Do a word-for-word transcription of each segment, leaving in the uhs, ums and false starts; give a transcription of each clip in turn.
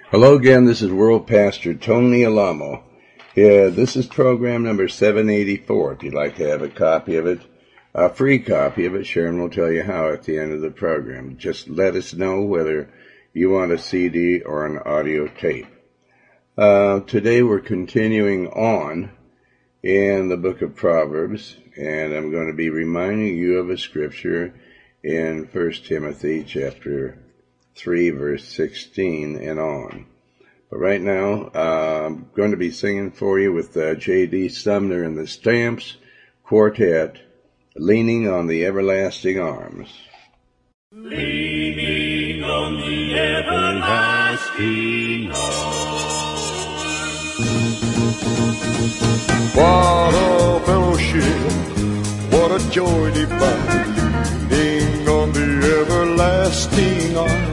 Hello again, this is World Pastor Tony Alamo. Yeah, this is program number seven eighty-four. If you'd like to have a copy of it, a free copy of it, Sharon will tell you how at the end of the program. Just let us know whether you want a C D or an audio tape. Uh, today we're continuing on in the book of Proverbs, and I'm going to be reminding you of a scripture in First Timothy chapter three, verse sixteen and on. But right now, uh, I'm going to be singing for you with uh, J D Sumner and the Stamps Quartet, Leaning on the Everlasting Arms. Leaning on the everlasting arms. What a fellowship, what a joy divine, leaning on the everlasting arm.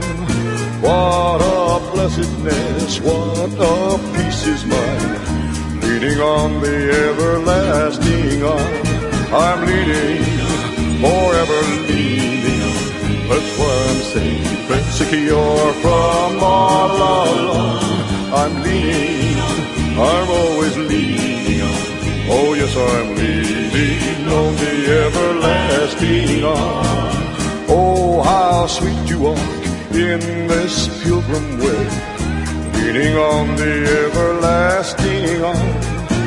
What a blessedness, what a peace is mine, leaning on the everlasting arm. I'm leaning, forever leaning, that's why I'm safe and secure from all alarm. I'm leaning, I'm always leaning, oh yes I'm leaning on the everlasting arm. Oh how sweet you are in this pilgrim way, leaning on the everlasting arm.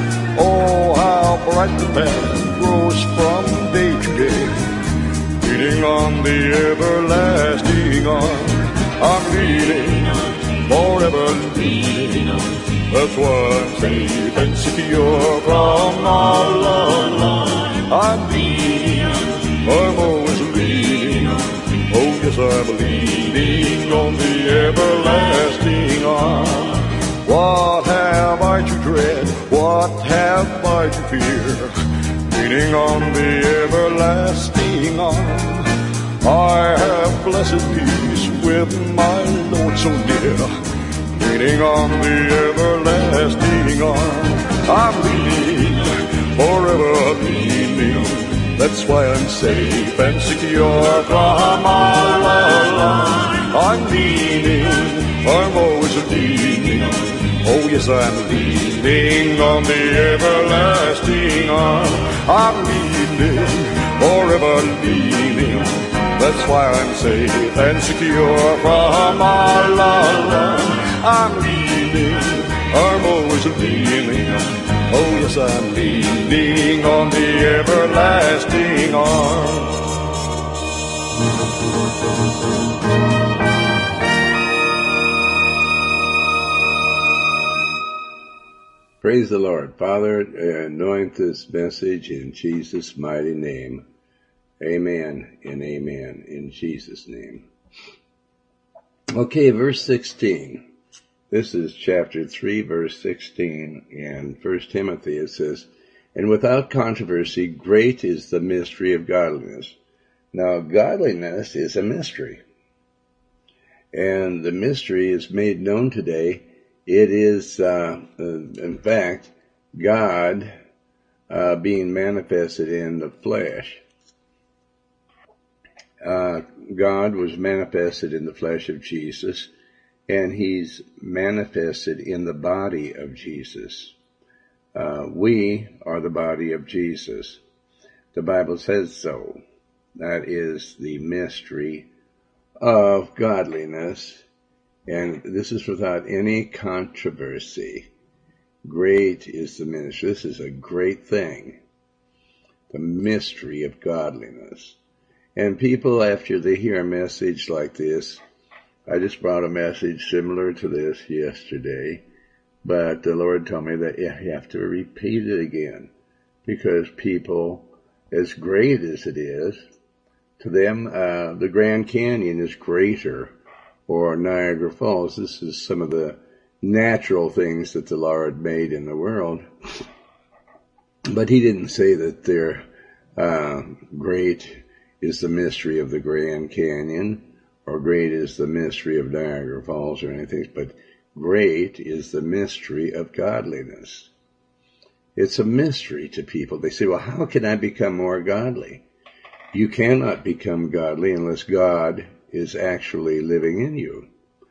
Oh, how bright the path grows from day to day, leaning on the everlasting arm. I'm leaning, forever leaning, that's why I'm safe and secure from all alarm. I'm leaning, I'm always leaning, oh yes I'm leaning on the everlasting arm. What have I to dread? What have I to fear? Leaning on the everlasting arm. I have blessed peace with my Lord so near, leaning on the everlasting arm. I'm leaning, forever leaning, that's why I'm safe and secure from all alarm. I'm leaning, I'm always leaning, oh yes I'm leaning on the everlasting arm. I'm leaning, forever leaning, that's why I'm safe and secure from all alarm. I'm leaning, I'm always leaning, oh yes I'm leaning on the everlasting arm. Praise the Lord. Father, anoint this message in Jesus' mighty name. Amen and amen in Jesus' name. Okay, verse sixteen. This is chapter three, verse sixteen, in First Timothy. It says, "And without controversy, great is the mystery of godliness." Now, godliness is a mystery. And the mystery is made known today. It is, uh, in fact, God uh, being manifested in the flesh. Uh, God was manifested in the flesh of Jesus, and he's manifested in the body of Jesus. Uh, we are the body of Jesus. The Bible says so. That is the mystery of godliness, and this is without any controversy. Great is the mystery. This is a great thing. The mystery of godliness. And people, after they hear a message like this, I just brought a message similar to this yesterday, but the Lord told me that you have to repeat it again, because people, as great as it is, to them, uh, the Grand Canyon is greater, or Niagara Falls. This is some of the natural things that the Lord made in the world. But he didn't say that they're uh, great is the mystery of the Grand Canyon, or great is the mystery of Niagara Falls, or anything, but great is the mystery of godliness. It's a mystery to people. They say, well, how can I become more godly? You cannot become godly unless God is actually living in you.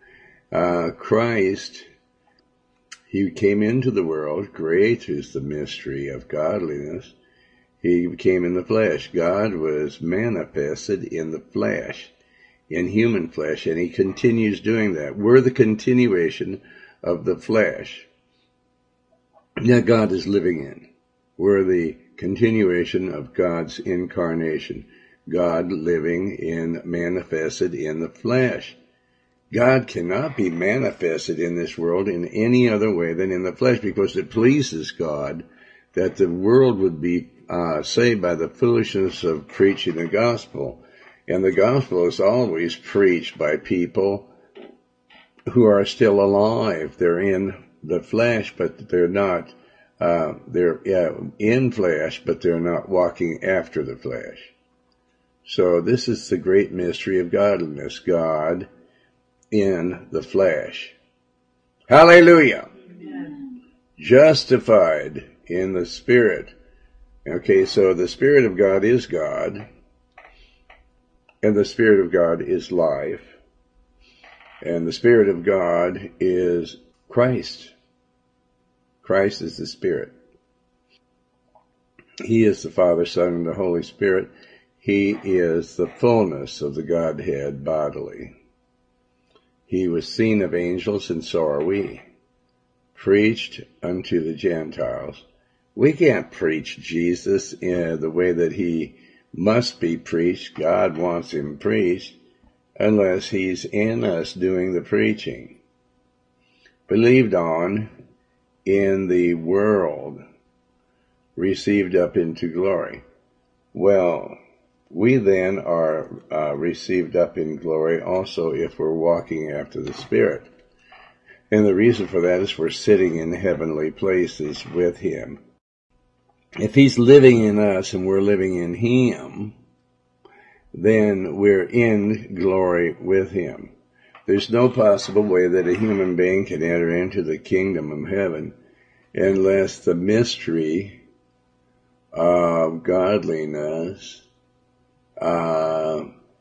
Uh, Christ, he came into the world. Great is the mystery of godliness. He came in the flesh. God was manifested in the flesh, in human flesh, and he continues doing that. We're the continuation of the flesh that God is living in. We're the continuation of God's incarnation. God living in, manifested in the flesh. God cannot be manifested in this world in any other way than in the flesh, because it pleases God that the world would be uh, saved by the foolishness of preaching the gospel. And the gospel is always preached by people who are still alive. They're in the flesh, but they're not, uh, they're yeah, in flesh, but they're not walking after the flesh. So this is the great mystery of godliness. God in the flesh. Hallelujah. Amen. Justified in the Spirit. Okay, so the Spirit of God is God, and the Spirit of God is life, and the Spirit of God is Christ. Christ is the Spirit. He is the Father, Son, and the Holy Spirit. He is the fullness of the Godhead bodily. He was seen of angels, and so are we. Preached unto the Gentiles. We can't preach Jesus in the way that he must be preached. God wants him preached, unless he's in us doing the preaching. Believed on in the world, received up into glory. Well, we then are uh, received up in glory also if we're walking after the Spirit. And the reason for that is we're sitting in heavenly places with him. If he's living in us and we're living in him, then we're in glory with him. There's no possible way that a human being can enter into the kingdom of heaven unless the mystery of godliness Uh,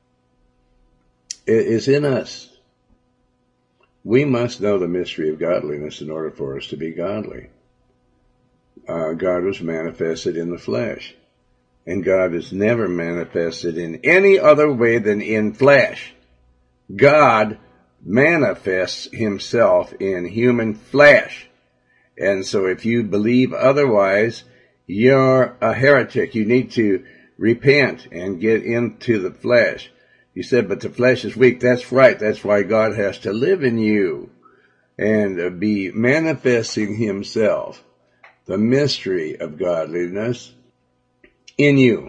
is in us. We must know the mystery of godliness in order for us to be godly. Uh, God was manifested in the flesh, and God is never manifested in any other way than in flesh. God manifests himself in human flesh, and so if you believe otherwise, you're a heretic. You need to repent and get into the flesh. You said, but the flesh is weak. That's right. That's why God has to live in you and be manifesting himself, the mystery of godliness in you.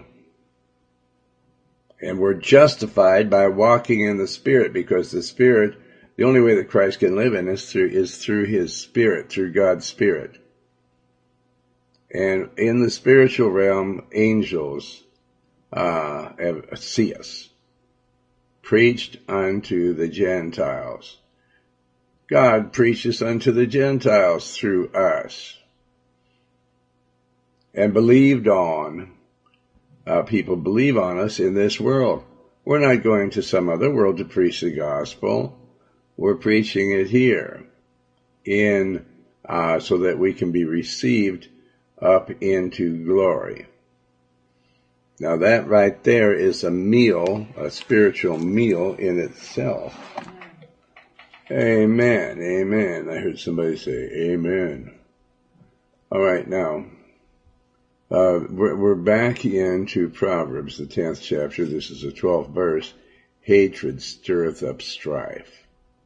And we're justified by walking in the Spirit, because the Spirit, the only way that Christ can live in us through is through his Spirit, through God's Spirit. And in the spiritual realm, angels Uh, see us, preached unto the Gentiles. God preaches unto the Gentiles through us, and believed on. Uh, people believe on us in this world. We're not going to some other world to preach the gospel. We're preaching it here, in uh, so that we can be received up into glory. Now that right there is a meal, a spiritual meal in itself. Amen, amen. I heard somebody say amen. All right, now, uh, we're, we're back into Proverbs, the tenth chapter. This is the twelfth verse. Hatred stirreth up strife.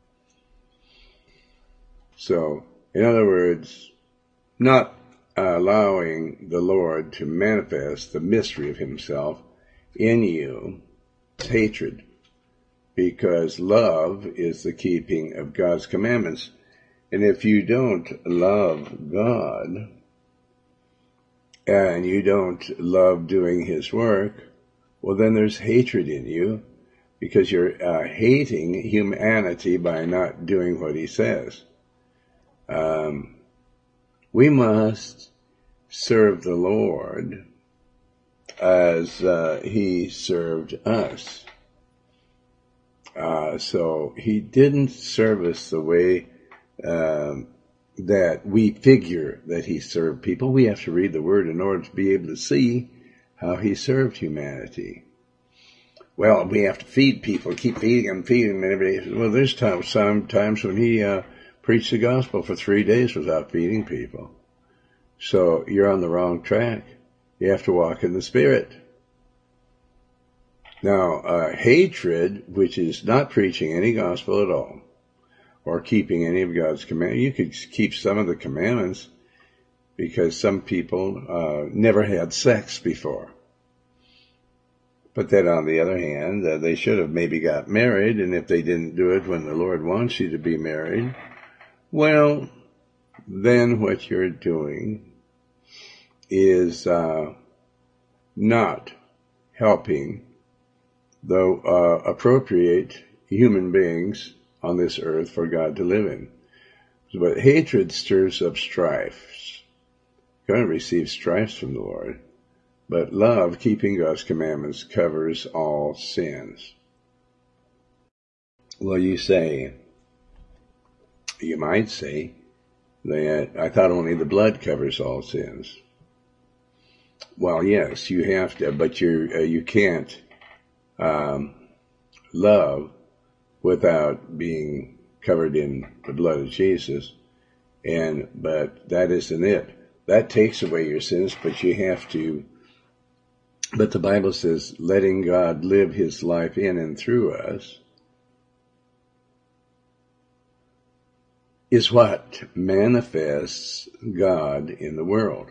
So, in other words, not allowing the Lord to manifest the mystery of himself in you is hatred, because love is the keeping of God's commandments. And if you don't love God, and you don't love doing his work, well, then there's hatred in you, because you're uh, hating humanity by not doing what he says. Um, we must serve the Lord as uh, he served us. Uh, so he didn't serve us the way um, that we figure that he served people. We have to read the Word in order to be able to see how he served humanity. Well, we have to feed people, keep feeding them, feeding them every day. Well, there's times, some times when he uh, preached the gospel for three days without feeding people. So you're on the wrong track. You have to walk in the Spirit. Now, uh, hatred, which is not preaching any gospel at all, or keeping any of God's commandments. You could keep some of the commandments because some people uh, never had sex before. But then on the other hand, uh, they should have maybe got married, and if they didn't do it when the Lord wants you to be married, well, then what you're doing is uh, not helping though uh, appropriate human beings on this earth for God to live in. But hatred stirs up strife. You're going to receive strifes from the Lord. But love, keeping God's commandments, covers all sins. Well, you say, you might say, that I thought only the blood covers all sins. Well, yes, you have to, but you uh, you can't Um, love without being covered in the blood of Jesus. And, but that isn't it. That takes away your sins, but you have to, but the Bible says letting God live his life in and through us is what manifests God in the world,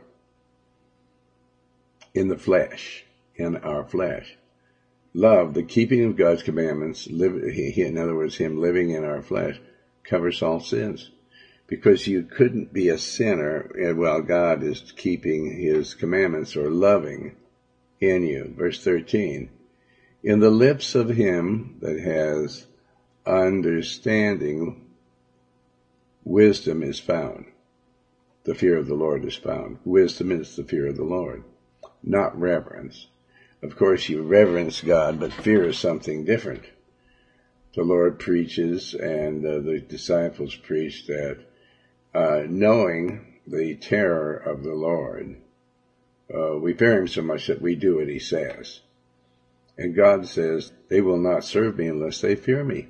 in the flesh, in our flesh. Love, the keeping of God's commandments, live, in other words, him living in our flesh, covers all sins. Because you couldn't be a sinner while God is keeping his commandments or loving in you. Verse thirteen, in the lips of him that has understanding, wisdom is found. The fear of the Lord is found. Wisdom is the fear of the Lord, not reverence. Of course, you reverence God, but fear is something different. The Lord preaches, and uh, the disciples preach that uh, knowing the terror of the Lord, uh, we fear him so much that we do what he says. And God says, they will not serve me unless they fear me.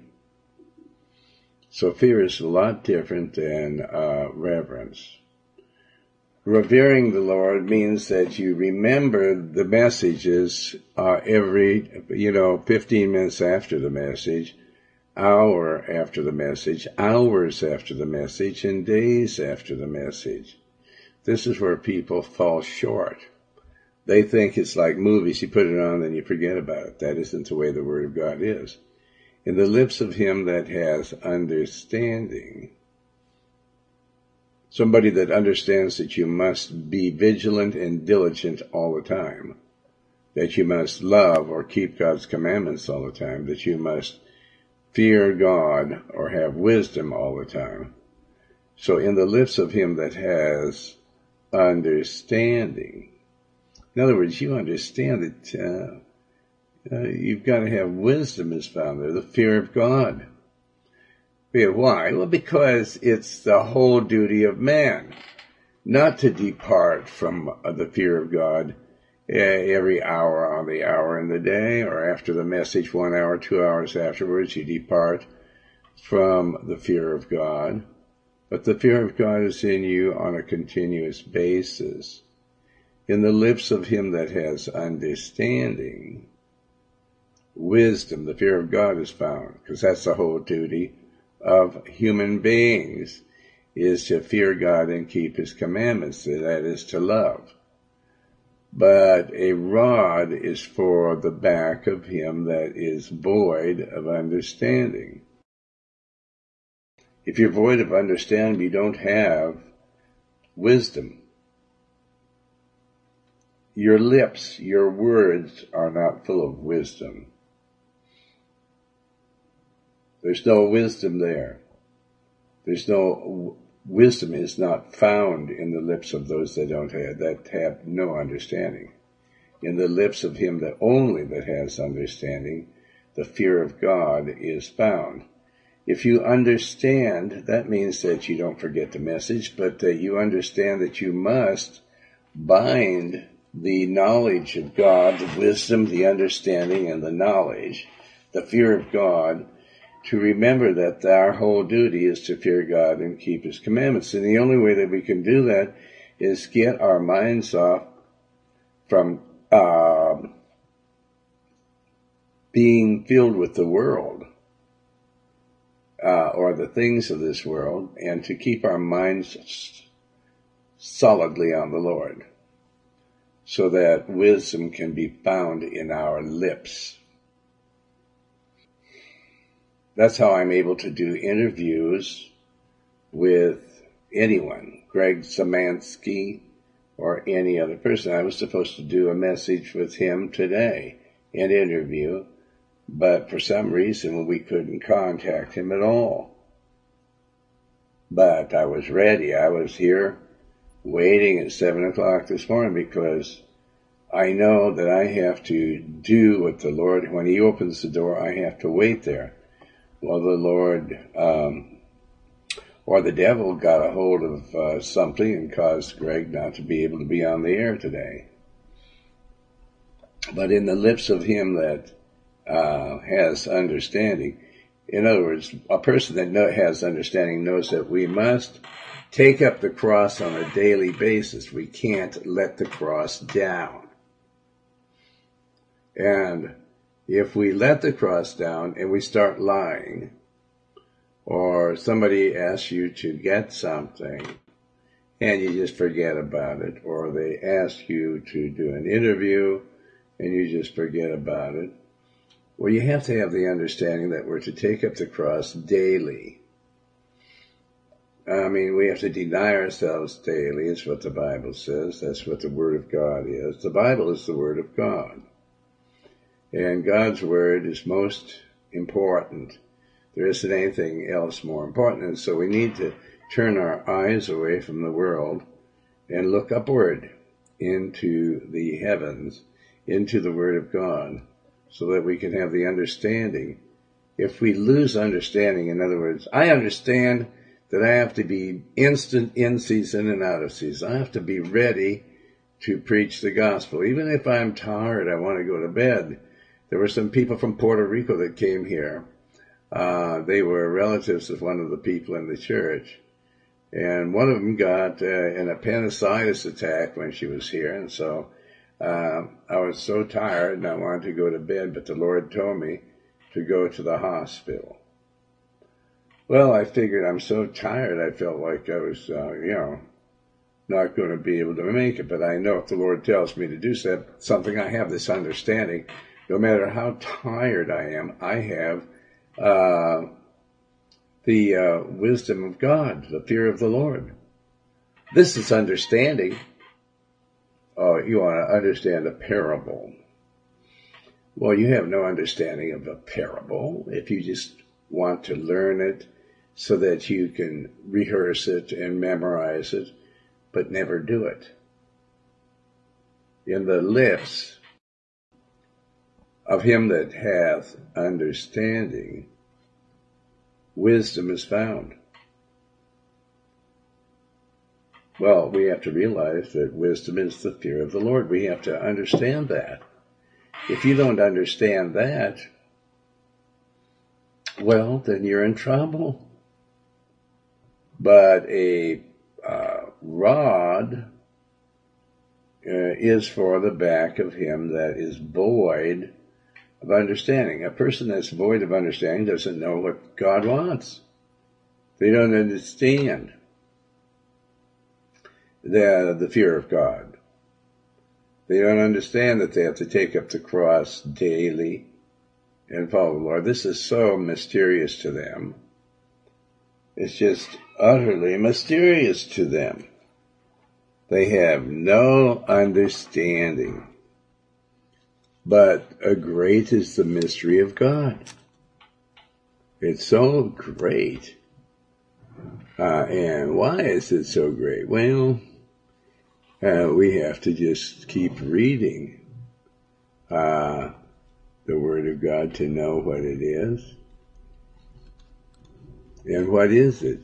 So fear is a lot different than uh, reverence. Revering the Lord means that you remember the messages uh, every, you know, fifteen minutes after the message, hour after the message, hours after the message, and days after the message. This is where people fall short. They think it's like movies. You put it on and you forget about it. That isn't the way the Word of God is. In the lips of him that has understanding, somebody that understands that you must be vigilant and diligent all the time, that you must love or keep God's commandments all the time, that you must fear God or have wisdom all the time. So in the lips of him that has understanding, in other words, you understand that uh, uh, you've got to have wisdom is found there, the fear of God. Why? Well, because it's the whole duty of man not to depart from the fear of God every hour on the hour in the day, or after the message, one hour, two hours afterwards, you depart from the fear of God. But the fear of God is in you on a continuous basis. In the lips of him that has understanding, wisdom, the fear of God is found, because that's the whole duty of human beings, is to fear God and keep his commandments, that is to love. But a rod is for the back of him that is void of understanding. If you're void of understanding, you don't have wisdom. Your lips, your words are not full of wisdom. There's no wisdom there. There's no, wisdom is not found in the lips of those that don't have, that have no understanding. In the lips of him that only that has understanding, the fear of God is found. If you understand, that means that you don't forget the message, but that you understand that you must bind the knowledge of God, the wisdom, the understanding, and the knowledge, the fear of God, to remember that our whole duty is to fear God and keep His commandments. And the only way that we can do that is get our minds off from uh, being filled with the world uh, or the things of this world, and to keep our minds solidly on the Lord, so that wisdom can be found in our lips. That's how I'm able to do interviews with anyone, Greg Samansky or any other person. I was supposed to do a message with him today, an interview, but for some reason we couldn't contact him at all. But I was ready. I was here waiting at seven o'clock this morning because I know that I have to do what the Lord, when He opens the door, I have to wait there. Well, the Lord, um, or the devil got a hold of uh, something and caused Greg not to be able to be on the air today. But in the lips of him that uh, has understanding, in other words, a person that know, has understanding knows that we must take up the cross on a daily basis. We can't let the cross down. And if we let the cross down and we start lying, or somebody asks you to get something and you just forget about it, or they ask you to do an interview and you just forget about it, well, you have to have the understanding that we're to take up the cross daily. I mean, we have to deny ourselves daily. It's what the Bible says. That's what the Word of God is. The Bible is the Word of God. And God's Word is most important. There isn't anything else more important. And so we need to turn our eyes away from the world and look upward into the heavens, into the Word of God, so that we can have the understanding. If we lose understanding, in other words, I understand that I have to be instant in season and out of season. I have to be ready to preach the gospel. Even if I'm tired, I want to go to bed. There were some people from Puerto Rico that came here. Uh, they were relatives of one of the people in the church. And one of them got uh, an appendicitis attack when she was here. And so uh, I was so tired and I wanted to go to bed, but the Lord told me to go to the hospital. Well, I figured I'm so tired, I felt like I was, uh, you know, not going to be able to make it. But I know if the Lord tells me to do something, I have this understanding. No matter how tired I am, I have uh, the uh, wisdom of God, the fear of the Lord. This is understanding. Oh, you want to understand a parable. Well, you have no understanding of a parable if you just want to learn it so that you can rehearse it and memorize it, but never do it. In the lips of him that hath understanding, wisdom is found. Well, we have to realize that wisdom is the fear of the Lord. We have to understand that. If you don't understand that, well, then you're in trouble. But a uh, rod uh, is for the back of him that is void of understanding. A person that's void of understanding doesn't know what God wants. They don't understand the, the fear of God. They don't understand that they have to take up the cross daily and follow the Lord. This is so mysterious to them. It's just utterly mysterious to them. They have no understanding. But a great is the mystery of God. It's so great. Uh, and why is it so great? Well, uh, we have to just keep reading. Uh, the Word of God to know what it is. And what is it?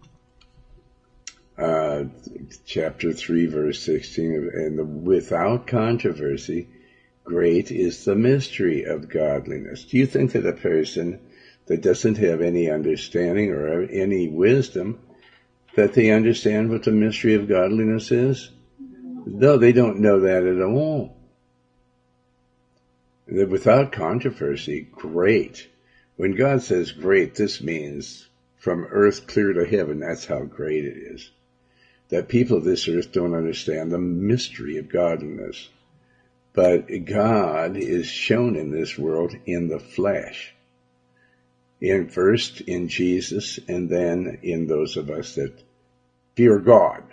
Uh, chapter three, verse sixteen, and the, without controversy, great is the mystery of godliness. Do you think that a person that doesn't have any understanding or any wisdom, that they understand what the mystery of godliness is? No, they don't know that at all. Without controversy, great. When God says great, this means from earth clear to heaven. That's how great it is. That people of this earth don't understand the mystery of godliness. But God is shown in this world in the flesh. In first in Jesus, and then in those of us that fear God.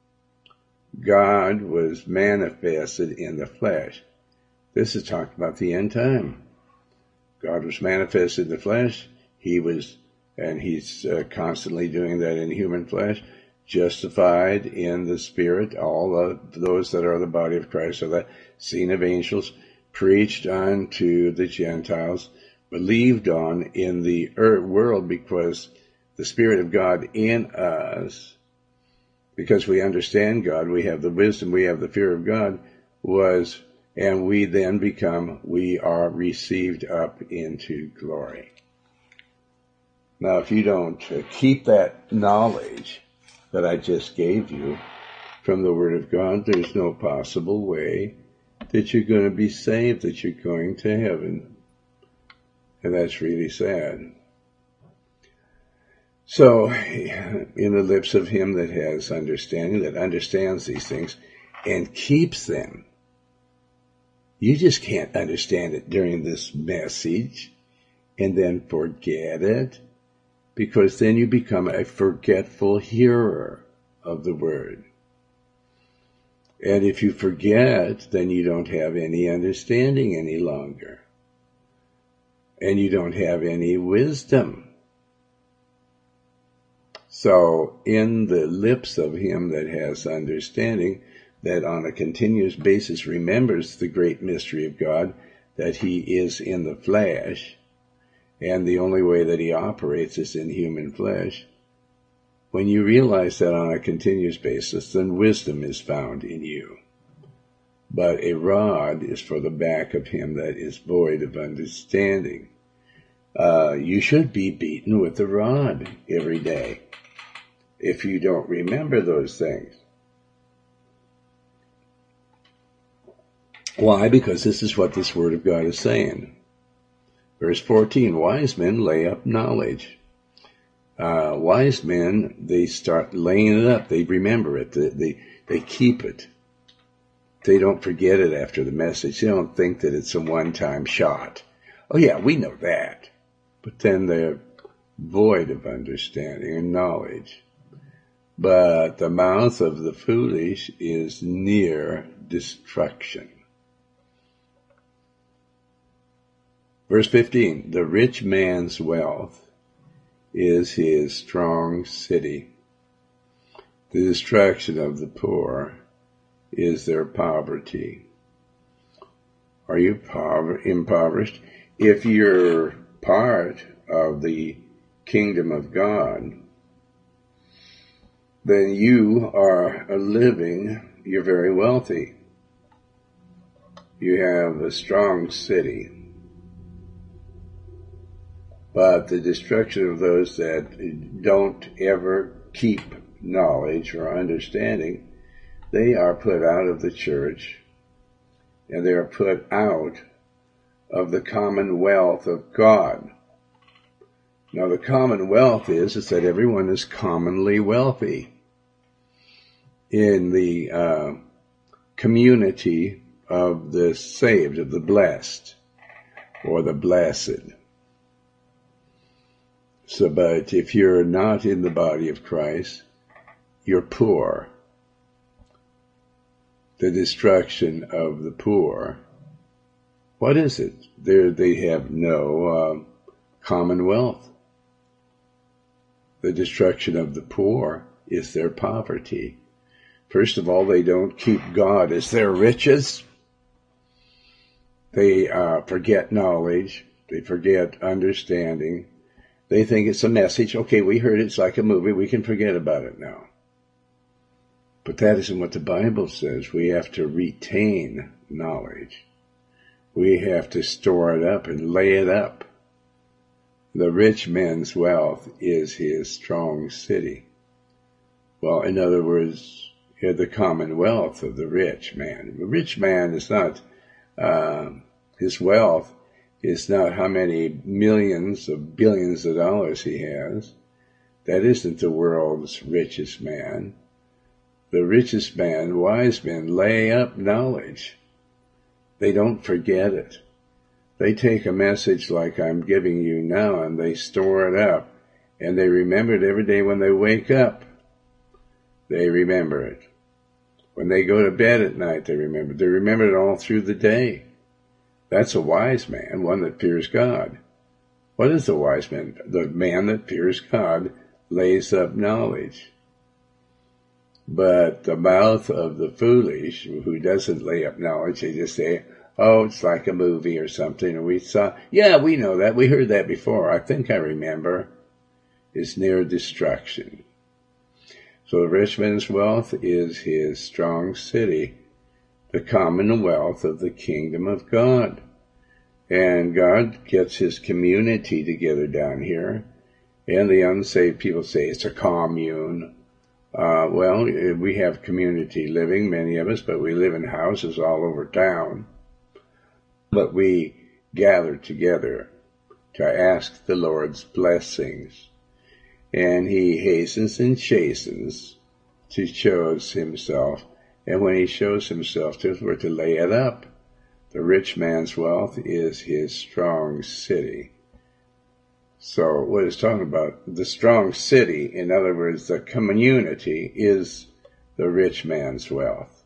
God was manifested in the flesh. This is talking about the end time. God was manifested in the flesh. He was, and he's uh, constantly doing that in human flesh. Justified in the Spirit, all of those that are the body of Christ are that seen of angels, preached unto the Gentiles, believed on in the earth world because the Spirit of God in us, because we understand God, we have the wisdom, we have the fear of God, was, and we then become, we are received up into glory. Now, if you don't uh, keep that knowledge that I just gave you from the Word of God, there's no possible way that you're going to be saved, that you're going to heaven. And that's really sad. So, in the lips of him that has understanding, that understands these things, and keeps them, you just can't understand it during this message and then forget it, because then you become a forgetful hearer of the Word. And if you forget, then you don't have any understanding any longer. And you don't have any wisdom. So, in the lips of him that has understanding, that on a continuous basis remembers the great mystery of God, that he is in the flesh, and the only way that he operates is in human flesh. When you realize that on a continuous basis, then wisdom is found in you. But a rod is for the back of him that is void of understanding. Uh, you should be beaten with the rod every day if you don't remember those things. Why? Because this is what this Word of God is saying. Verse fourteen, wise men lay up knowledge. Uh, wise men, they start laying it up. They remember it. They, they, they keep it. They don't forget it after the message. They don't think that it's a one-time shot. Oh yeah, we know that. But then they're void of understanding and knowledge. But the mouth of the foolish is near destruction. Verse fifteen, the rich man's wealth is his strong city. The destruction of the poor is their poverty. Are you pover- impoverished? If you're part of the kingdom of God, then you are a living, you're very wealthy. You have a strong city. But the destruction of those that don't ever keep knowledge or understanding, they are put out of the church, and they are put out of the commonwealth of God. Now the commonwealth is, is that everyone is commonly wealthy in the uh, community of the saved, of the blessed, or the blessed. So, but if you're not in the body of Christ, you're poor. The destruction of the poor, what is it? They're, they have no uh, commonwealth. The destruction of the poor is their poverty. First of all, they don't keep God as their riches. They uh, forget knowledge. They forget understanding. They think it's a message. Okay, we heard it. It's like a movie. We can forget about it now. But that isn't what the Bible says. We have to retain knowledge. We have to store it up and lay it up. The rich man's wealth is his strong city. Well, in other words, the commonwealth of the rich man. The rich man is not, uh, his wealth is not how many millions of billions of dollars he has. That isn't the world's richest man. The richest man, wise men, lay up knowledge. They don't forget it. They take a message like I'm giving you now and they store it up. And they remember it every day when they wake up. They remember it. When they go to bed at night, they remember it. They remember it all through the day. That's a wise man, one that fears God. What is a wise man? The man that fears God lays up knowledge. But the mouth of the foolish, who doesn't lay up knowledge, they just say, oh, it's like a movie or something. And we saw, yeah, we know that. We heard that before. I think I remember. Is near destruction. So the rich man's wealth is his strong city, the commonwealth of the kingdom of God. And God gets his community together down here. And the unsaved people say it's a commune. Uh, well, we have community living, many of us, but we live in houses all over town. But we gather together to ask the Lord's blessings. And he hastens and chastens to shows himself. And when he shows himself to us, we're to lay it up. The rich man's wealth is his strong city. So what it's talking about, the strong city, in other words, the community, is the rich man's wealth.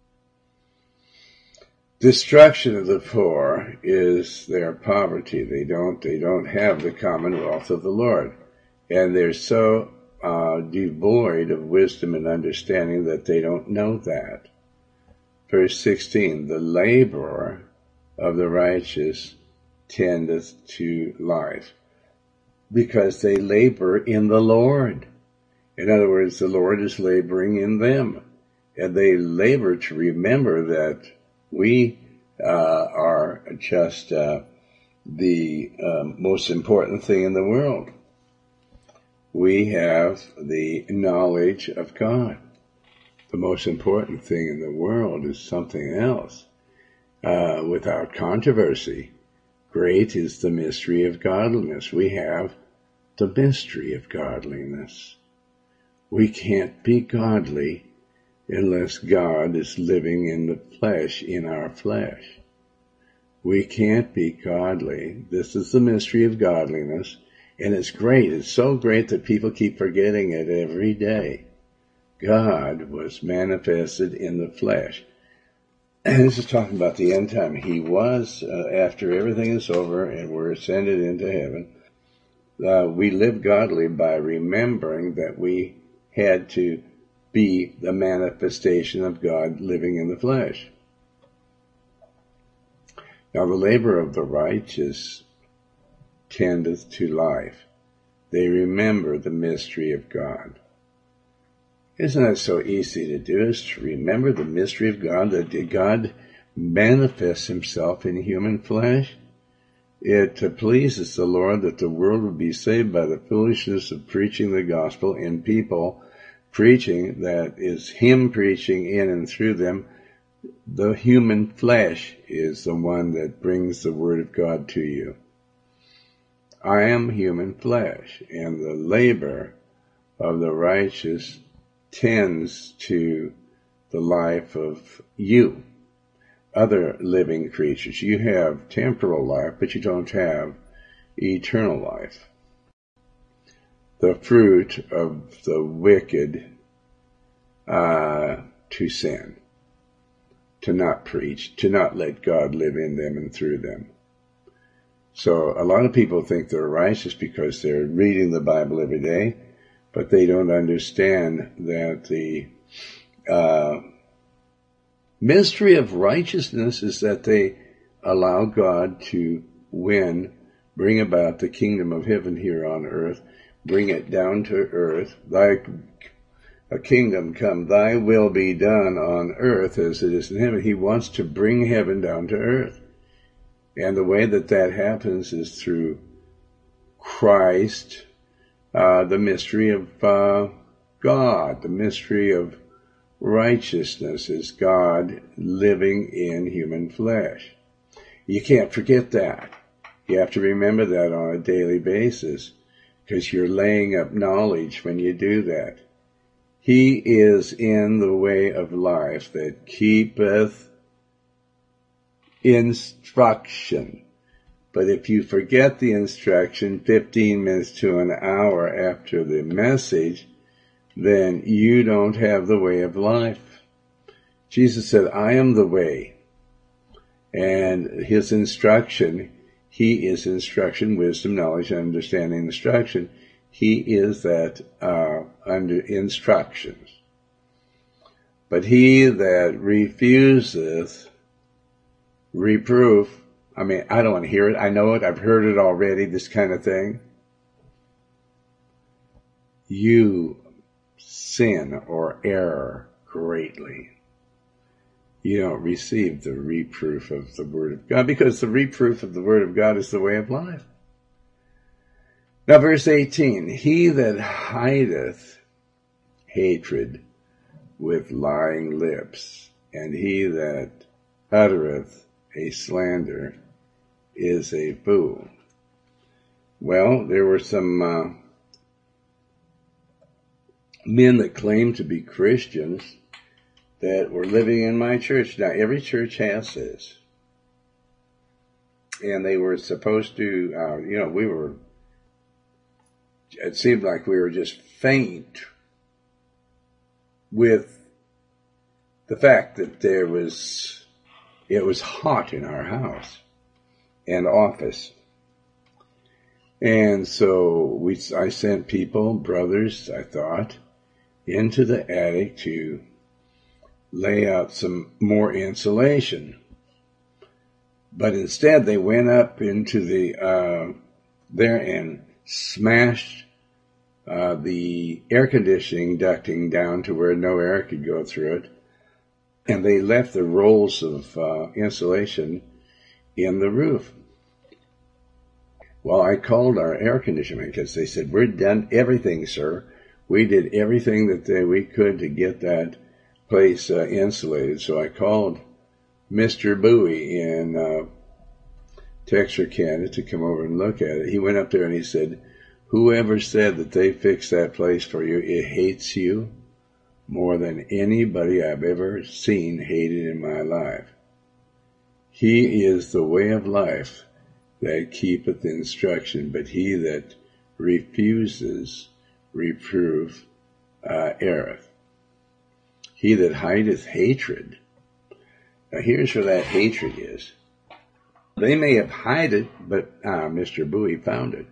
Destruction of the poor is their poverty. They don't, they don't have the commonwealth of the Lord. And they're so uh, devoid of wisdom and understanding that they don't know that. Verse sixteen, the laborer of the righteous tendeth to life, because they labor in the Lord. In other words, the Lord is laboring in them. And they labor to remember that we uh, are just uh, the um, most important thing in the world. We have the knowledge of God. The most important thing in the world is something else. Uh, without controversy, great is the mystery of godliness. We have the mystery of godliness. We can't be godly unless God is living in the flesh, in our flesh. We can't be godly. This is the mystery of godliness. And it's great. It's so great that people keep forgetting it every day. God was manifested in the flesh. And this is talking about the end time. He was, uh, after everything is over and we're ascended into heaven, uh, we live godly by remembering that we had to be the manifestation of God living in the flesh. Now the labor of the righteous tendeth to life. They remember the mystery of God. Isn't that so easy to do, is to remember the mystery of God, that God manifests himself in human flesh? It pleases the Lord that the world would be saved by the foolishness of preaching the gospel, and people preaching that is him preaching in and through them. The human flesh is the one that brings the word of God to you. I am human flesh, and the labor of the righteous tends to the life of you, other living creatures. You have temporal life, but you don't have eternal life. The fruit of the wicked uh, to sin, to not preach, to not let God live in them and through them. So a lot of people think they're righteous because they're reading the Bible every day, but they don't understand that the uh, mystery of righteousness is that they allow God to win, bring about the kingdom of heaven here on earth, bring it down to earth. Thy a kingdom come, thy will be done on earth as it is in heaven. He wants to bring heaven down to earth. And the way that that happens is through Christ, uh, the mystery of uh, God, the mystery of righteousness is God living in human flesh. You can't forget that. You have to remember that on a daily basis, because you're laying up knowledge when you do that. He is in the way of life that keepeth instruction. But if you forget the instruction fifteen minutes to an hour after the message, then you don't have the way of life. Jesus said, I am the way. And his instruction, he is instruction, wisdom, knowledge, understanding, instruction. He is that uh, under instructions. But he that refuseth reproof, I mean, I don't want to hear it. I know it. I've heard it already, this kind of thing. You sin or err greatly. You don't receive the reproof of the Word of God, because the reproof of the Word of God is the way of life. Now, verse eighteen, he that hideth hatred with lying lips, and he that uttereth a slander is a fool. Well, there were some uh, men that claimed to be Christians that were living in my church. Now, every church has this. And they were supposed to, uh, you know, we were, it seemed like we were just faint with the fact that there was, it was hot in our house and office. And so we, I sent people, brothers, I thought, into the attic to lay out some more insulation. But instead they went up into the, uh, there and smashed uh, the air conditioning ducting down to where no air could go through it. And they left the rolls of uh, insulation in the roof. Well, I called our air conditioning because they said, we're done everything, sir. We did everything that they, we could to get that place uh, insulated. So I called Mister Bowie in uh, Texarkana to come over and look at it. He went up there and he said, whoever said that they fixed that place for you, it hates you more than anybody I've ever seen hated in my life. He is the way of life that keepeth instruction, but he that refuses reproof uh, erreth. He that hideth hatred. Now here's where that hatred is. They may have hid it, but uh, Mister Bowie found it.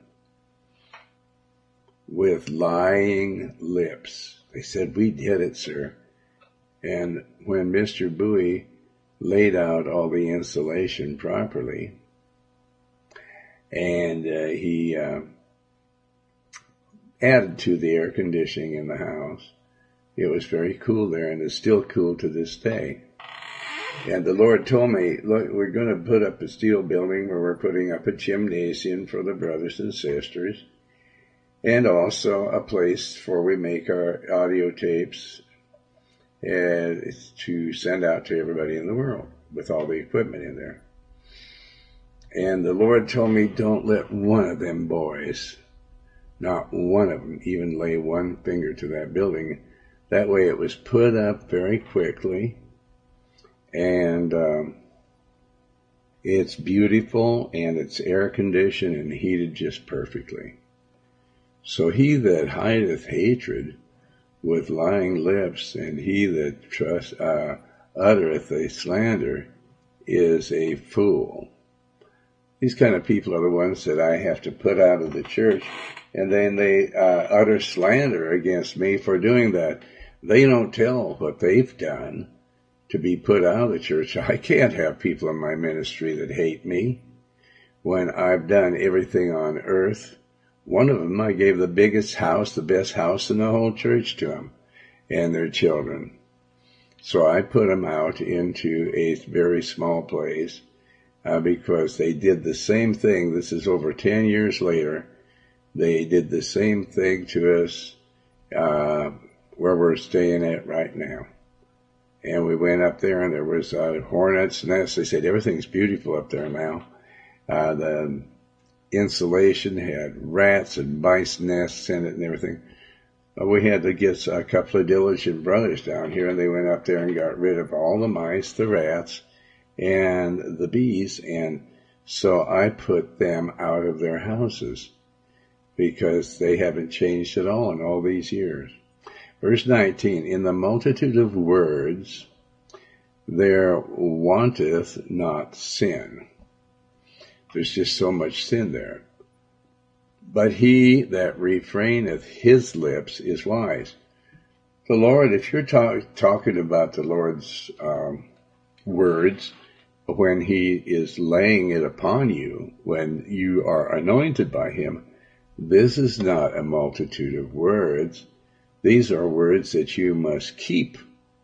With lying lips. They said, we did it, sir. And when Mister Bowie laid out all the insulation properly, and uh, he uh, added to the air conditioning in the house, it was very cool there, and it's still cool to this day. And the Lord told me, look, we're going to put up a steel building where we're putting up a gymnasium for the brothers and sisters, and also a place where we make our audio tapes and to send out to everybody in the world with all the equipment in there. And the Lord told me, don't let one of them boys, not one of them, even lay one finger to that building. That way it was put up very quickly, and um, it's beautiful, and it's air conditioned and heated just perfectly. So he that hideth hatred with lying lips, and he that trust, uh, uttereth a slander, is a fool. These kind of people are the ones that I have to put out of the church, and then they uh, utter slander against me for doing that. They don't tell what they've done to be put out of the church. I can't have people in my ministry that hate me when I've done everything on earth. One of them, I gave the biggest house, the best house in the whole church to them and their children. So I put them out into a very small place uh, because they did the same thing. This is over ten years later. They did the same thing to us uh, where we're staying at right now. And we went up there, and there was a hornet's nest. They said everything's beautiful up there now. Uh, the insulation had rats and mice nests in it and everything. Uh, we had to get a couple of diligent brothers down here, and they went up there and got rid of all the mice, the rats, and the bees. And so I put them out of their houses because they haven't changed at all in all these years. Verse nineteen, in the multitude of words there wanteth not sin. There's just so much sin there. But he that refraineth his lips is wise. The Lord, if you're talk, talking about the Lord's um, words, when he is laying it upon you, when you are anointed by him, this is not a multitude of words. These are words that you must keep.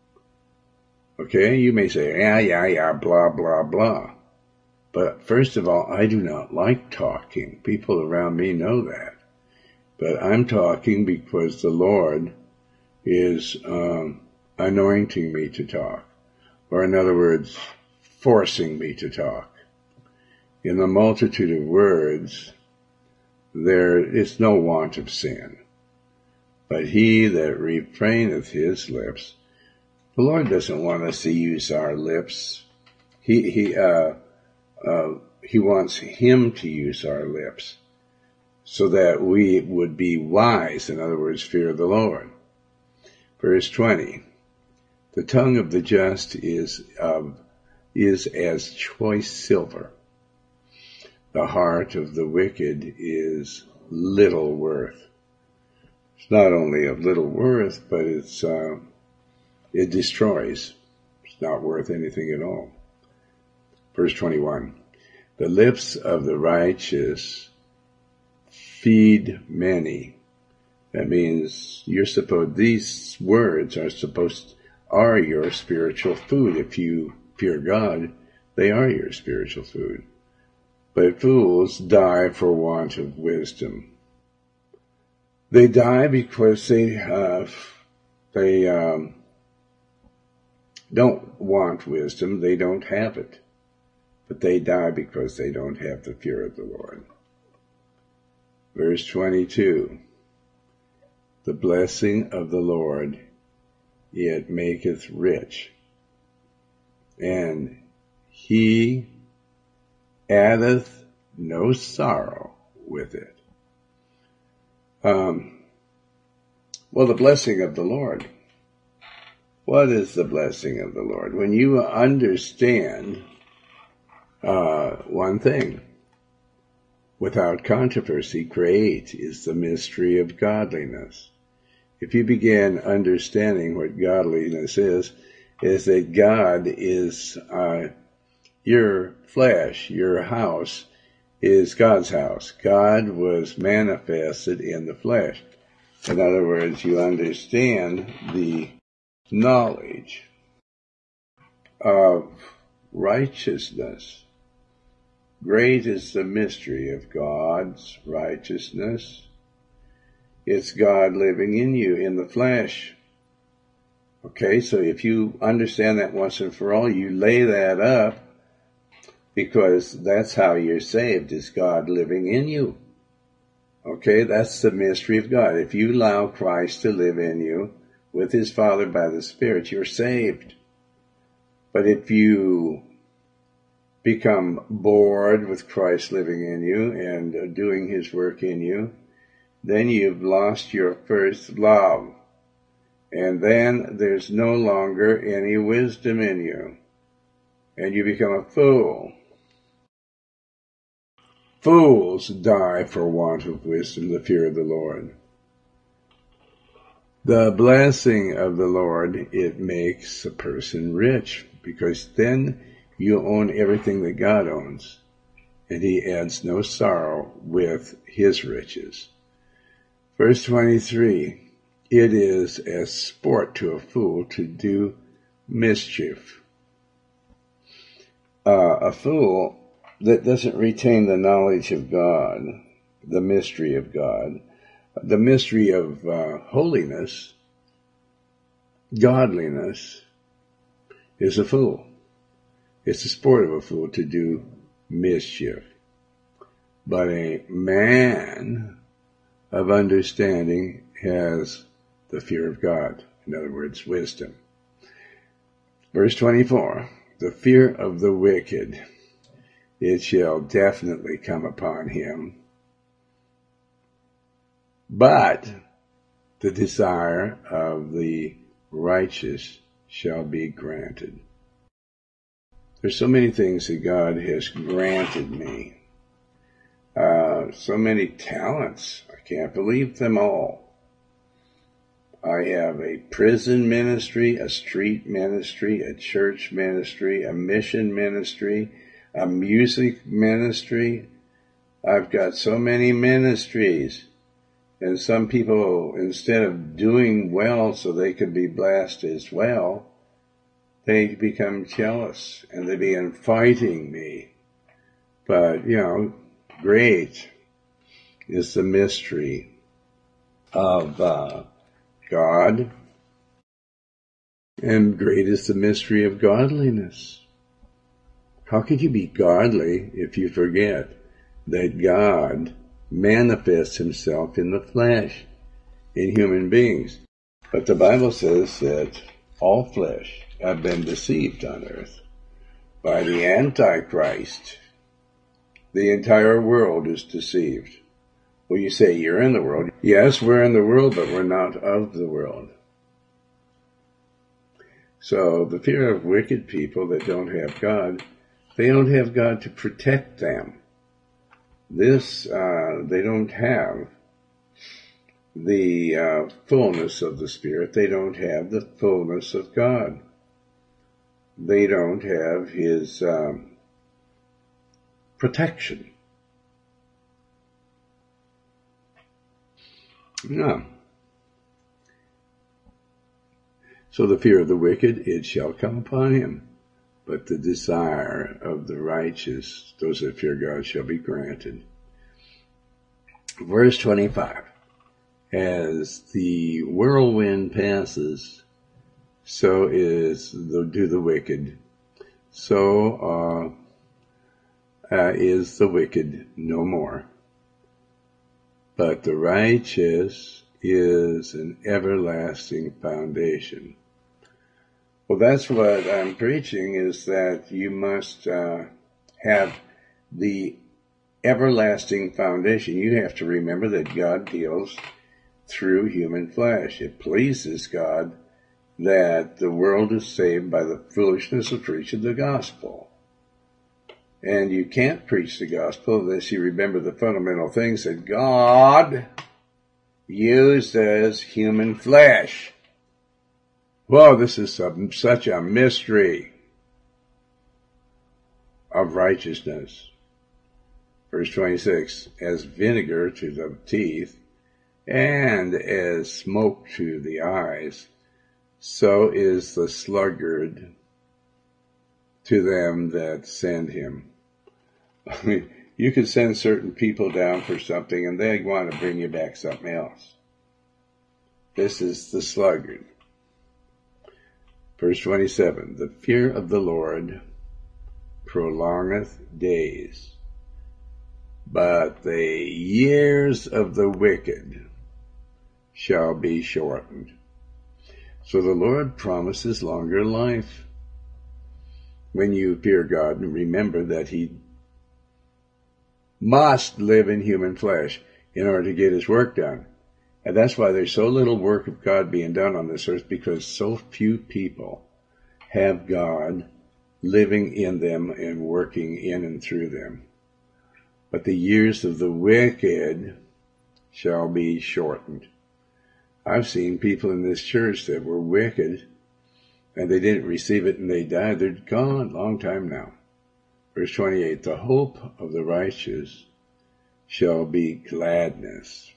Okay? You may say, yeah, yeah, yeah, blah, blah, blah. But first of all, I do not like talking. People around me know that. But I'm talking because the Lord is um, anointing me to talk. Or in other words, forcing me to talk. In the multitude of words, there is no want of sin. But he that refraineth his lips, the Lord doesn't want us to use our lips. He, he, uh, uh, he wants him to use our lips so that we would be wise. In other words, fear the Lord. Verse twenty, the tongue of the just is, um, is as choice silver. The heart of the wicked is little worth. It's not only of little worth, but it's, uh, it destroys. It's not worth anything at all. Verse twenty-one, the lips of the righteous feed many. That means you're supposed, these words are supposed, are your spiritual food. If you fear God, they are your spiritual food. But fools die for want of wisdom. They die because they, uh, they, um, don't want wisdom. They don't have it. But they die because they don't have the fear of the Lord. Verse twenty-two, the blessing of the Lord, it maketh rich, and he addeth no sorrow with it. Um, well, the blessing of the Lord. What is the blessing of the Lord? When you understand uh, one thing, without controversy, great is the mystery of godliness. If you begin understanding what godliness is, is that God is uh, your flesh, your house is God's house. God was manifested in the flesh. In other words, you understand the knowledge of righteousness. Great is the mystery of God's righteousness. It's God living in you in the flesh. Okay, so if you understand that once and for all, you lay that up, because that's how you're saved, is God living in you. Okay, that's the mystery of God. If you allow Christ to live in you with his Father by the Spirit, you're saved. But if you become bored with Christ living in you and doing his work in you, then you've lost your first love. And then there's no longer any wisdom in you. And you become a fool. Fools die for want of wisdom, the fear of the Lord. The blessing of the Lord, it makes a person rich, because then you own everything that God owns, and he adds no sorrow with his riches. Verse twenty-three, it is as sport to a fool to do mischief. Uh, a fool that doesn't retain the knowledge of God, the mystery of God, the mystery of uh, holiness, godliness, is a fool. It's the sport of a fool to do mischief. But a man of understanding has the fear of God. In other words, wisdom. Verse twenty-four, the fear of the wicked, it shall definitely come upon him. But the desire of the righteous shall be granted. There's so many things that God has granted me. Uh, so many talents. I can't believe them all. I have a prison ministry, a street ministry, a church ministry, a mission ministry, a music ministry. I've got so many ministries. And some people, instead of doing well so they could be blessed as well, they become jealous and they begin fighting me. But, you know, great is the mystery of uh, God, and great is the mystery of godliness. How could you be godly if you forget that God manifests himself in the flesh, in human beings? But the Bible says that all flesh have been deceived on earth by the Antichrist. The entire world is deceived. Well, you say you're in the world. Yes, we're in the world, but we're not of the world. So the fear of wicked people that don't have God, they don't have God to protect them. This, uh, they don't have the uh, fullness of the Spirit. They don't have the fullness of God. They don't have his um, protection. No. So the fear of the wicked, it shall come upon him. But the desire of the righteous, those that fear God, shall be granted. Verse twenty-five. As the whirlwind passes, so is the, do the wicked. So uh, uh, is the wicked no more. But the righteous is an everlasting foundation. Well, that's what I'm preaching, is that you must uh, have the everlasting foundation. You have to remember that God deals through human flesh. It pleases God that the world is saved by the foolishness of preaching the gospel. And you can't preach the gospel unless you remember the fundamental things that God uses human flesh. Whoa, this is some, such a mystery of righteousness. Verse twenty-six, as vinegar to the teeth and as smoke to the eyes, so is the sluggard to them that send him. I mean, you could send certain people down for something and they want to bring you back something else. This is the sluggard. Verse twenty-seven, the fear of the Lord prolongeth days, but the years of the wicked shall be shortened. So the Lord promises longer life. When you fear God and remember that he must live in human flesh in order to get his work done. And that's why there's so little work of God being done on this earth, because so few people have God living in them and working in and through them. But the years of the wicked shall be shortened. I've seen people in this church that were wicked, and they didn't receive it, and they died. They're gone, long time now. Verse twenty-eight, the hope of the righteous shall be gladness,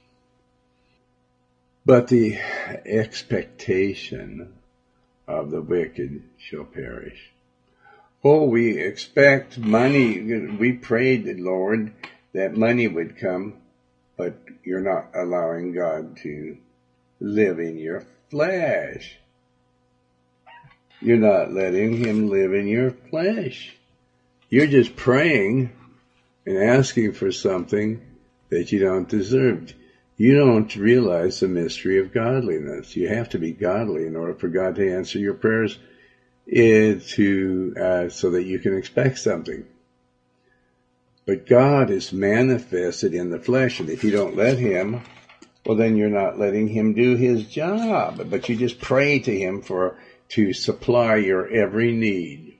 but the expectation of the wicked shall perish. Oh, we expect money. We prayed, Lord, that money would come, but you're not allowing God to live in your flesh. You're not letting him live in your flesh. You're just praying and asking for something that you don't deserve. You don't realize the mystery of godliness. You have to be godly in order for God to answer your prayers, to, uh, so that you can expect something. But God is manifested in the flesh, and if you don't let him, well, then you're not letting him do his job. But you just pray to him for to supply your every need.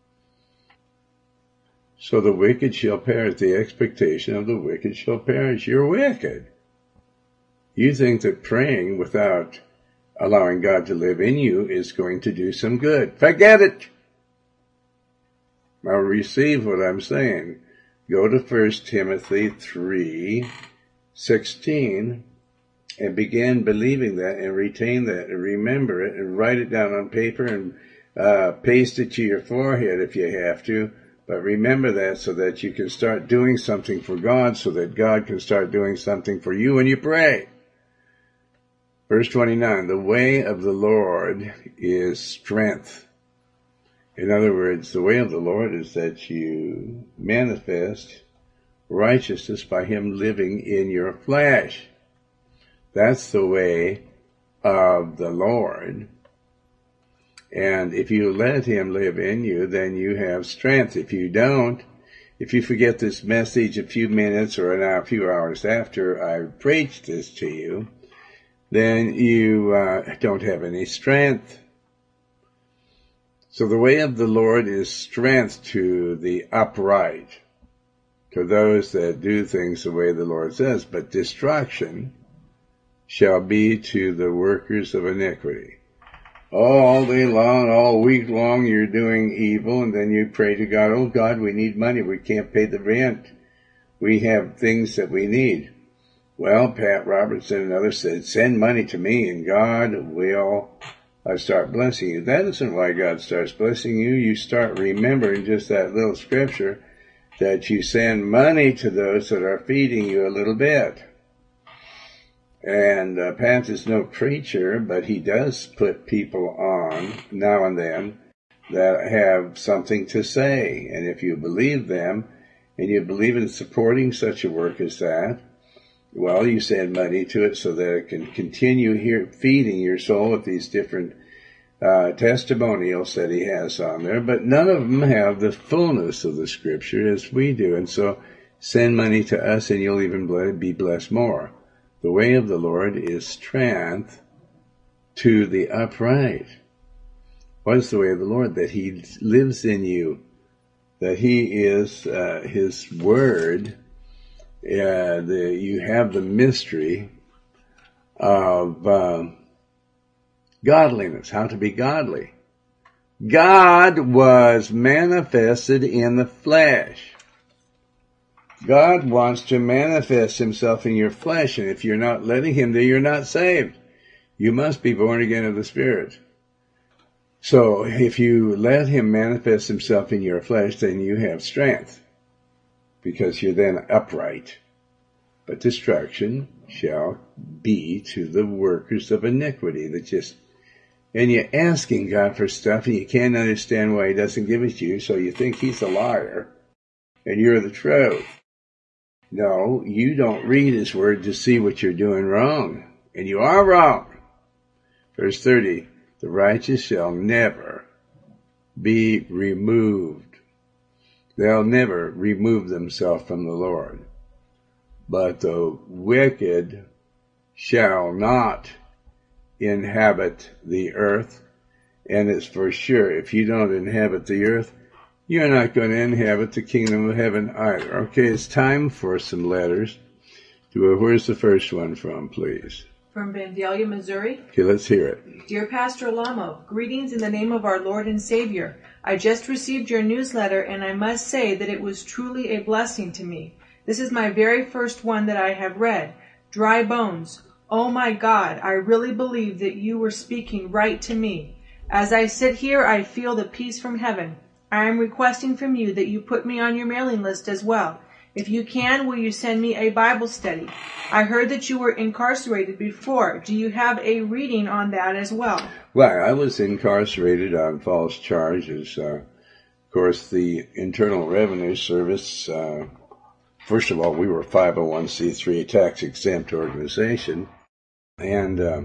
So the wicked shall perish. The expectation of the wicked shall perish. You're wicked. You think that praying without allowing God to live in you is going to do some good. Forget it. Now receive what I'm saying. Go to First Timothy three sixteen and begin believing that and retain that and remember it and write it down on paper and uh, paste it to your forehead if you have to. But remember that so that you can start doing something for God, so that God can start doing something for you when you pray. Verse twenty-nine, the way of the Lord is strength. In other words, the way of the Lord is that you manifest righteousness by him living in your flesh. That's the way of the Lord. And if you let him live in you, then you have strength. If you don't, if you forget this message a few minutes or a few hours after I preached this to you, then you uh, don't have any strength. So the way of the Lord is strength to the upright, to those that do things the way the Lord says, but destruction shall be to the workers of iniquity. All day long, all week long, you're doing evil, and then you pray to God, oh God, we need money, we can't pay the rent, we have things that we need. Well, Pat Robertson and others said, send money to me, and God will I start blessing you. That isn't why God starts blessing you. You start remembering just that little scripture that you send money to those that are feeding you a little bit. And uh, Pat is no preacher, but he does put people on now and then that have something to say. And if you believe them and you believe in supporting such a work as that, well, you send money to it so that it can continue here feeding your soul with these different uh, testimonials that he has on there. But none of them have the fullness of the scripture as we do. And so send money to us and you'll even be blessed more. The way of the Lord is strength to the upright. What is the way of the Lord? That he lives in you, that he is uh, his word. Uh, the, you have the mystery of uh, godliness, how to be godly. God was manifested in the flesh. God wants to manifest himself in your flesh, and if you're not letting him, then you're not saved. You must be born again of the Spirit. So if you let him manifest himself in your flesh, then you have strength, because you're then upright. But destruction shall be to the workers of iniquity that just, and you're asking God for stuff and you can't understand why he doesn't give it to you, so you think he's a liar and you're the truth. No, you don't read his word to see what you're doing wrong, and you are wrong. Verse thirty, the righteous shall never be removed. They'll never remove themselves from the Lord. But the wicked shall not inhabit the earth. And it's for sure, if you don't inhabit the earth, you're not going to inhabit the kingdom of heaven either. Okay, it's time for some letters. Where's the first one from, please? from Vandalia, Missouri. Okay, let's hear it. Dear Pastor Alamo, greetings in the name of our Lord and Savior. I just received your newsletter, and I must say that it was truly a blessing to me. This is my very first one that I have read. Dry Bones. Oh my God, I really believe that you were speaking right to me. As I sit here, I feel the peace from heaven. I am requesting from you that you put me on your mailing list as well. If you can, will you send me a Bible study? I heard that you were incarcerated before. Do you have a reading on that as well? Well, I was incarcerated on false charges. Uh, of course, the Internal Revenue Service, uh, first of all, we were a five oh one c three, tax-exempt organization. And uh,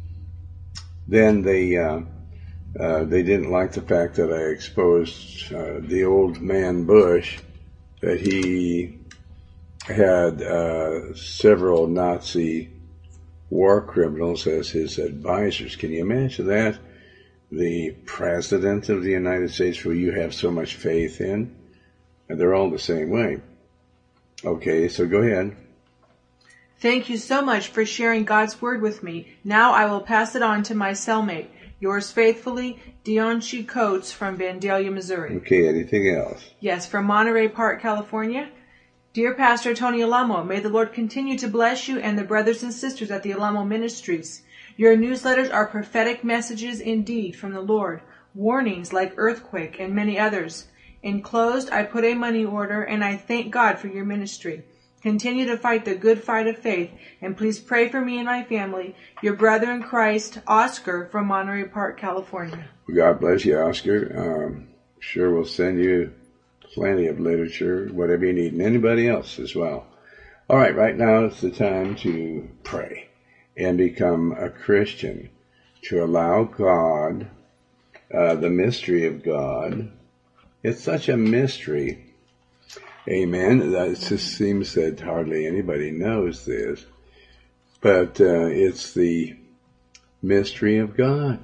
then they uh, uh, they didn't like the fact that I exposed uh, the old man Bush, that he had uh, several Nazi war criminals as his advisors. Can you imagine that? The President of the United States, who you have so much faith in, and they're all the same way. Okay, so go ahead. Thank you so much for sharing God's Word with me. Now I will pass it on to my cellmate. Yours faithfully, Deonchi Coates from Vandalia, Missouri. Okay, anything else? Yes, from Monterey Park, California. Dear Pastor Tony Alamo, may the Lord continue to bless you and the brothers and sisters at the Alamo Ministries. Your newsletters are prophetic messages indeed from the Lord, warnings like earthquake and many others. Enclosed, I put a money order, and I thank God for your ministry. Continue to fight the good fight of faith, and please pray for me and my family. Your brother in Christ, Oscar, from Monterey Park, California. God bless you, Oscar. Um, sure, we'll send you plenty of literature, whatever you need, and anybody else as well. All right, right now it's the time to pray and become a Christian, to allow God, uh, the mystery of God. It's such a mystery. Amen. It just seems that hardly anybody knows this, but uh, it's the mystery of God.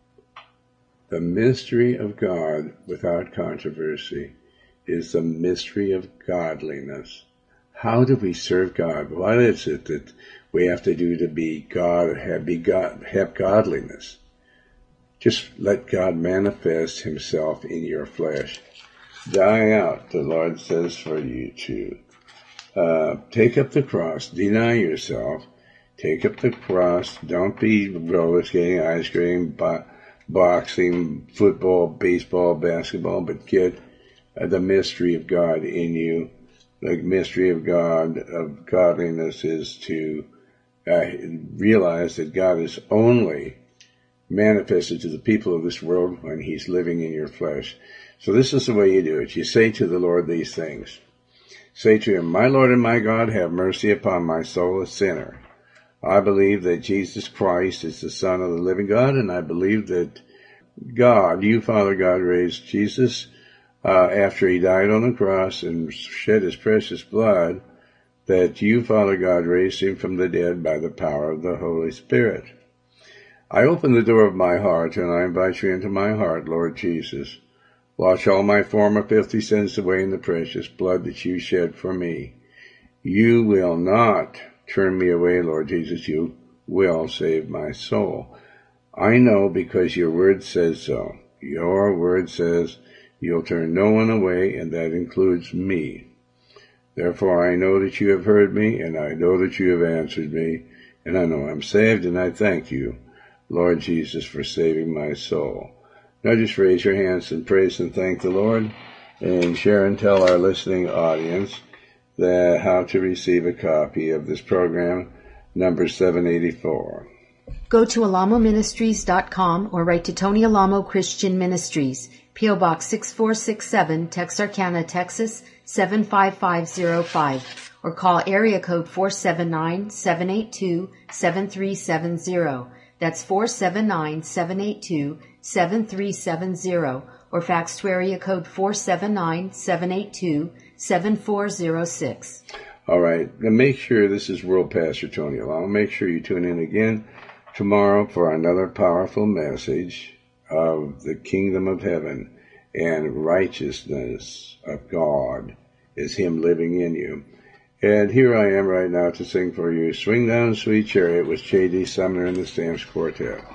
The mystery of God, without controversy, is the mystery of godliness. How do we serve God? What is it that we have to do to be God, have, be God, have godliness? Just let God manifest himself in your flesh. Die out, the Lord says for you to. Uh, take up the cross, deny yourself, take up the cross, don't be roller skating, ice cream, bo- boxing, football, baseball, basketball, but get uh, the mystery of God in you. The mystery of God, of godliness, is to uh, realize that God is only manifested to the people of this world when he's living in your flesh. So this is the way you do it. You say to the Lord these things. Say to him, my Lord and my God, have mercy upon my soul, a sinner. I believe that Jesus Christ is the Son of the living God, and I believe that God, you, Father God, raised Jesus uh, after he died on the cross and shed his precious blood, that you, Father God, raised him from the dead by the power of the Holy Spirit. I open the door of my heart, and I invite you into my heart, Lord Jesus. Wash all my former filthy sins away in the precious blood that you shed for me. You will not turn me away, Lord Jesus. You will save my soul. I know because your word says so. Your word says you'll turn no one away, and that includes me. Therefore, I know that you have heard me, and I know that you have answered me, and I know I'm saved, and I thank you, Lord Jesus, for saving my soul. Now just raise your hands and praise and thank the Lord, and share and tell our listening audience that how to receive a copy of this program, number seven eighty-four. Go to alamo ministries dot com or write to Tony Alamo Christian Ministries, P O Box six four six seven, Texarkana, Texas seven five five zero five, or call area code four seven nine, seven eight two, seven three seven zero. That's four seven nine, seven eight two, seven three seven zero, or fax to area code four seven nine, seven eight two, seven four zero six. All right. Now make sure, this is World Pastor Tony Alamo. Make sure you tune in again tomorrow for another powerful message of the kingdom of heaven and righteousness of God is him living in you. And here I am right now to sing for you Swing Down Sweet Chariot with J D. Sumner and the Stamps Quartet.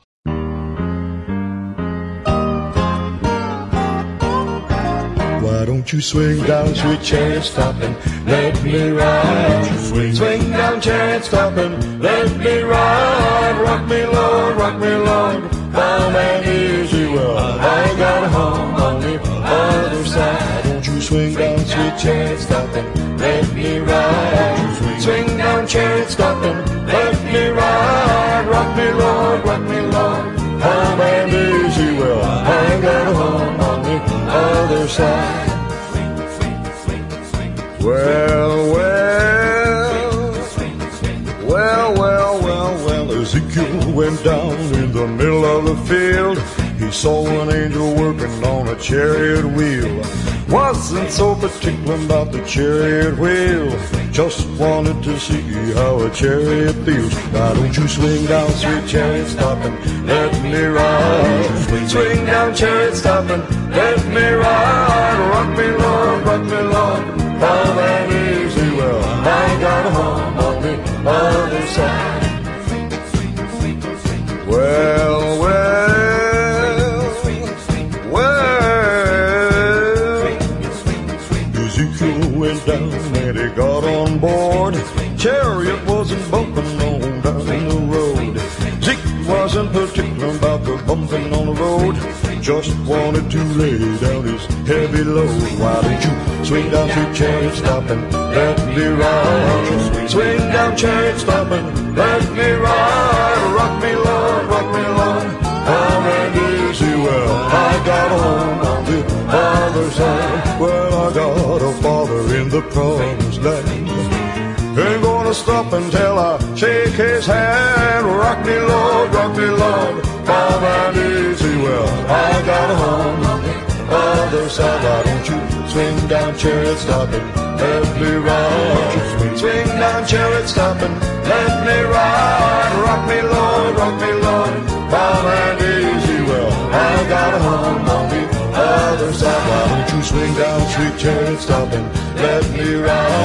Why don't you swing down, sweet chariot, stop and let me ride? Swing, swing down, chariot, stop and let me ride. Rock me, Lord, rock me, Lord, calm and easy. Well, I got a home on the other side. Don't you swing down, sweet chariot, stop and let me ride. Swing down, chariot, stop and let me ride. Rock me, Lord, rock me, Lord, calm and easy. Well, I got a home on the other side. Well, well, well, well, well, well, Ezekiel went down in the middle of the field. He saw an angel working on a chariot wheel. Wasn't so particular about the chariot wheel, just wanted to see how a chariot feels. Why don't you swing down, sweet chariot, stop and let me ride. Swing down, chariot, stop and let me ride. Rock me, Lord, rock me, Lord, calm and easy. Well, I got a home on the other side. Well, well, well, Ezekiel went down and he got on board. Chariot wasn't bumping on down the road. Zeke wasn't particular about the bumping on the road, just wanted to lay down his heavy load. Why don't you swing down, sweet chariot, stop and let me ride? Swing down, chariot, stop and let me ride. Rock me, Lord, rock me, Lord, calm and easy. Well, I got a home on the other side. Well, I got a father in the promised land. Ain't gonna stop until I shake his hand. Rock me, Lord, rock me, Lord, calm and easy. Well, I got a home on the other side. Why don't you swing down, chariot, stop and let me ride? Swing down, chariot, stop and let me ride. Rock me, Lord, rock me, Lord, calm and easy. Well, I got a home on the other side. Why don't you swing down, sweet chariot, stop and let me ride?